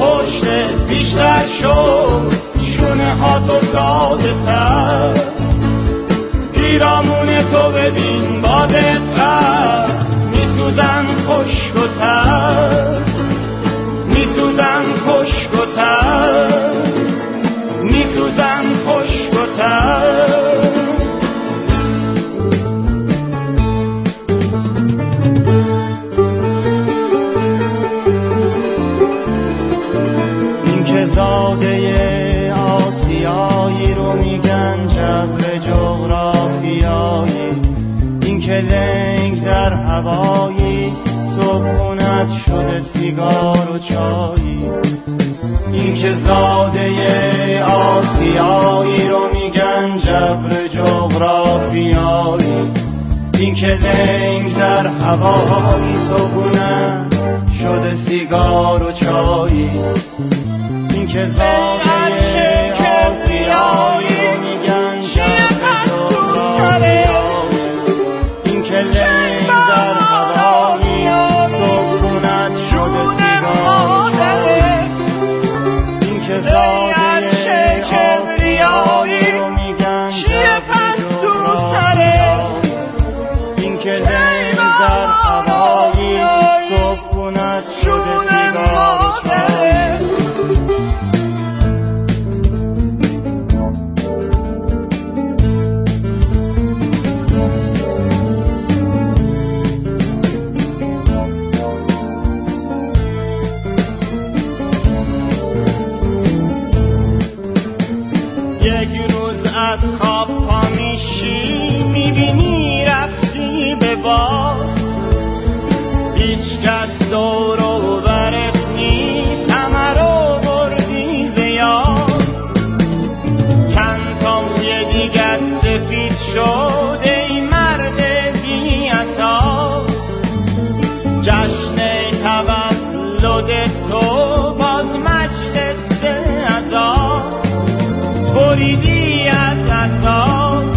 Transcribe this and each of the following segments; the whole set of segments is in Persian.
پشتت بیشتر شد، شونه ها تو ساده تر، پیرامون تو ببین با دقت، میسوزن خشک و تر، میسوزن خشک و تر، میسوزن خشک و تر. این که زاده آسیایی رو میگن جبر جغرافیایی، این که لنگ در هوایی صبحونت شده سیگار و چایی، این که زاده آسیایی رو میگن جبر جغرافیایی، این که لنگ در هوایی صبحونت شده سیگار و چایی، این که زاده آسیایی رو میگن جبر جغرافیایی، این که لنگ در هوایی صبحونت شده سیگار و چایی، این که زاده آسیایی رو میگن جبر جغرافیایی، این که لنگ در هوایی صبحونت شده سیگار و چایی. یک روز از خواب پا میشی، میبینی رفتی به باد، هیچ کس دور و برت نیست، همه رو بردی زیاد، چند تا موی دیگت سفید شد ای مرد بی اساس، جشن تولد تو باز مجلس عزاست، بریدی از اساس،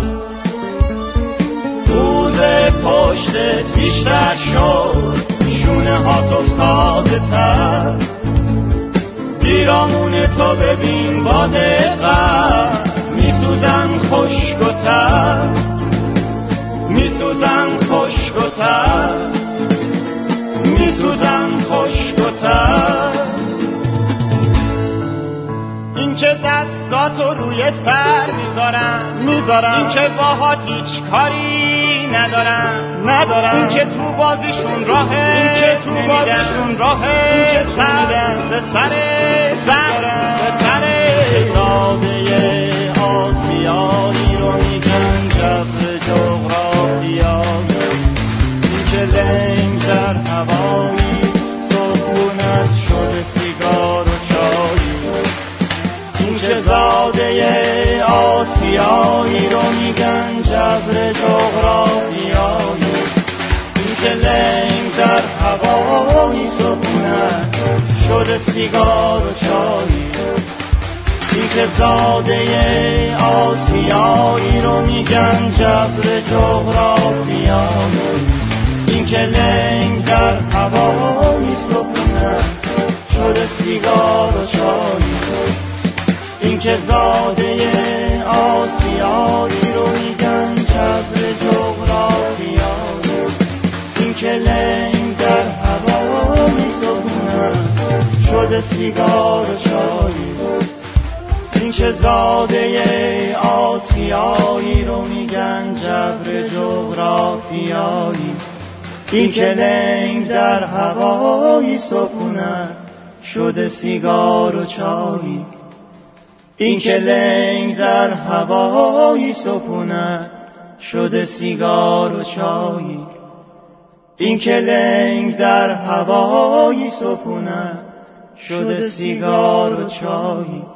روز پشتت بیشتر شد، شونه ها تو افتاده تر، پیرامون تو ببین با دقت، میسوزن خشک و تر، میسوزن خشک و تر، میسوزن خشک و تر. این که دستاتو روی سر میذارن، این که باهات هیچ کاری ندارن، این که تو بازیشون راهه، این که تو بازیشون راهه، این که سردن به سر زن به سر زاده آسیایی رو میگن جبر جغرافیایی، این که لنگ در هوایی صبحونت شده سیگار و چایی، این که زاده آسیایی رو میگن جبر جغرافیایی، این که لنگ در هوایی صبحونت شده سیگار و چایی، این که زاده آسیایی رو میگن جبر جغرافیایی، این که لنگ در هوایی صبحونت شده سیگار و چایی، این که زاده آسیایی رو میگن جبر جغرافیایی، این که لنگ در هوایی صبحونت شده سیگار و چایی، این که زاده آسیایی رو میگن جبر جغرافیایی، این که لنگ در هوایی صبحونت شده سیگار و چایی، این که لنگ در هوایی صبحونت شده سیگار و چایی، این که لنگ در هوایی صبحونت شده سیگار و چایی.